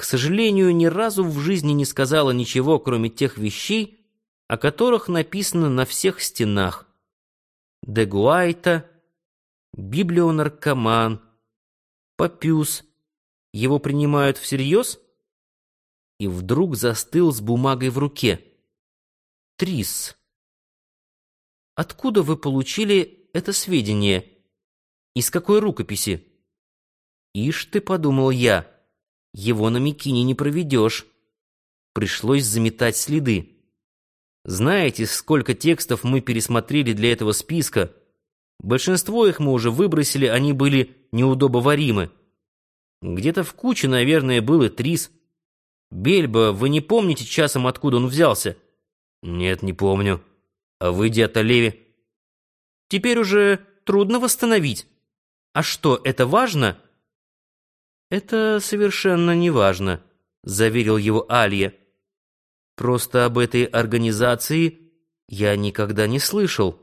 к сожалению, ни разу в жизни не сказала ничего, кроме тех вещей, о которых написано на всех стенах. Де Гуайта, библионаркоман, Папюс. Его принимают всерьез? И вдруг застыл с бумагой в руке. Трис. Откуда вы получили это сведение? Из какой рукописи? Ишь ты, подумал я, его на Микине не проведешь. Пришлось заметать следы. Знаете, сколько текстов мы пересмотрели для этого списка? Большинство их мы уже выбросили, они были неудобоваримы. Где-то в куче, наверное, был и Трис. Бельба, вы не помните часом, откуда он взялся? Нет, не помню. А вы, Диатолеви? Теперь уже трудно восстановить. А что, это важно? Это совершенно не важно, заверил его Алья. Просто об этой организации я никогда не слышал.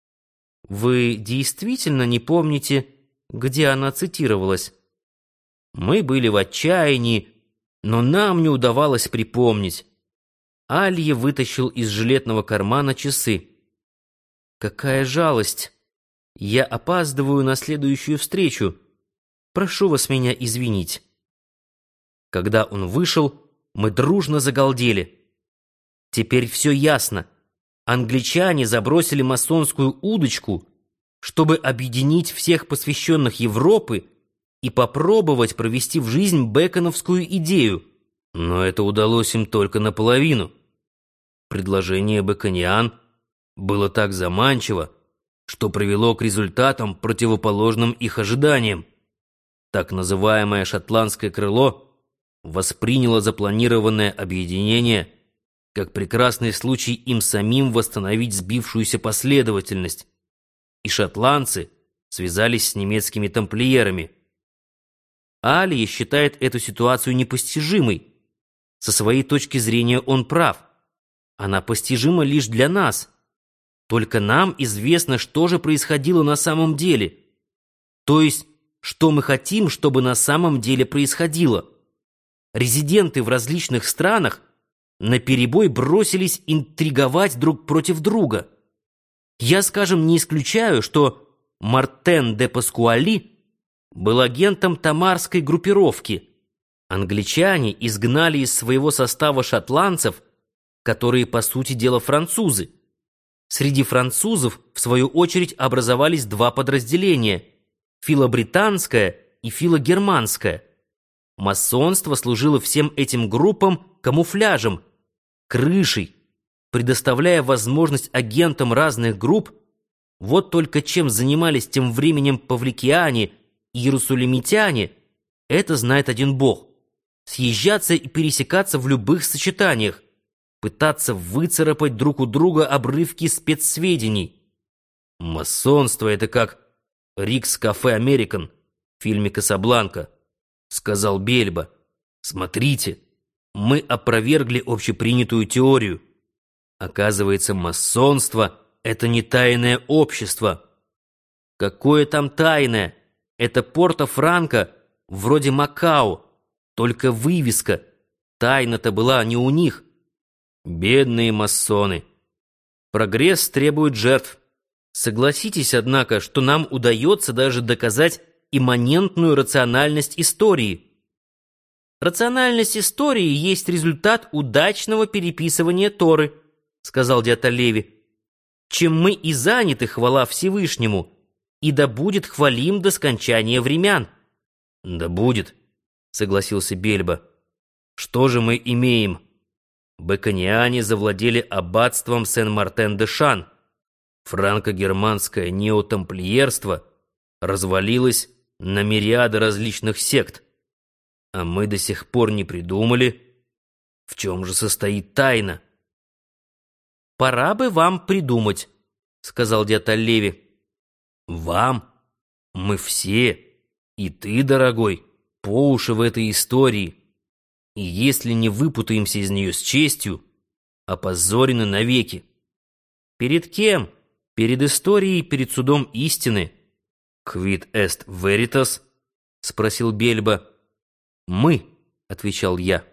Вы действительно не помните, где она цитировалась? Мы были в отчаянии, но нам не удавалось припомнить. Алья вытащил из жилетного кармана часы. Какая жалость! Я опаздываю на следующую встречу. Прошу вас меня извинить. Когда он вышел, мы дружно загалдели. Теперь все ясно. Англичане забросили масонскую удочку, чтобы объединить всех посвященных Европы и попробовать провести в жизнь бэконовскую идею. Но это удалось им только наполовину. Предложение бэкониан было так заманчиво, что привело к результатам, противоположным их ожиданиям. Так называемое шотландское крыло восприняло запланированное объединение как прекрасный случай им самим восстановить сбившуюся последовательность, и шотландцы связались с немецкими тамплиерами. Алья считает эту ситуацию непостижимой. Со своей точки зрения он прав. Она постижима лишь для нас. Только нам известно, что же происходило на самом деле. То есть, что мы хотим, чтобы на самом деле происходило. Резиденты в различных странах наперебой бросились интриговать друг против друга. Я, скажем, не исключаю, что Мартен де Паскуали был агентом тамарской группировки. Англичане изгнали из своего состава шотландцев, которые, по сути дела, французы. Среди французов, в свою очередь, образовались два подразделения – фило-британское и фило-германское. Масонство служило всем этим группам камуфляжем, крышей, предоставляя возможность агентам разных групп, вот только чем занимались тем временем павликиане и иерусалимитяне, это знает один Бог. Съезжаться и пересекаться в любых сочетаниях, пытаться выцарапать друг у друга обрывки спецсведений. Масонство — это как Рикс Кафе Американ в фильме «Касабланка», сказал Бельба. Смотрите, мы опровергли общепринятую теорию. Оказывается, масонство — это не тайное общество. Какое там тайное? Это Порто-Франко, вроде Макао, только вывеска. Тайна-то была не у них. Бедные масоны. Прогресс требует жертв. Согласитесь, однако, что нам удается даже доказать имманентную рациональность истории. Рациональность истории есть результат удачного переписывания Торы, сказал Диатолеви. Чем мы и заняты, хвала Всевышнему, и да будет хвалим до скончания времен. Да будет, согласился Бельба. Что же мы имеем? Бэкониане завладели аббатством Сен-Мартен-де-Шан. Франко-германское неотамплиерство развалилось на мириады различных сект. А мы до сих пор не придумали, в чем же состоит тайна. «Пора бы вам придумать», — сказал Диатолеви. «Вам? Мы все, и ты, дорогой, по уши в этой истории. И если не выпутаемся из нее с честью, опозорены навеки». «Перед кем? Перед историей, перед судом истины». «Quid est veritas?» — спросил Бельба. «Мы», отвечал я.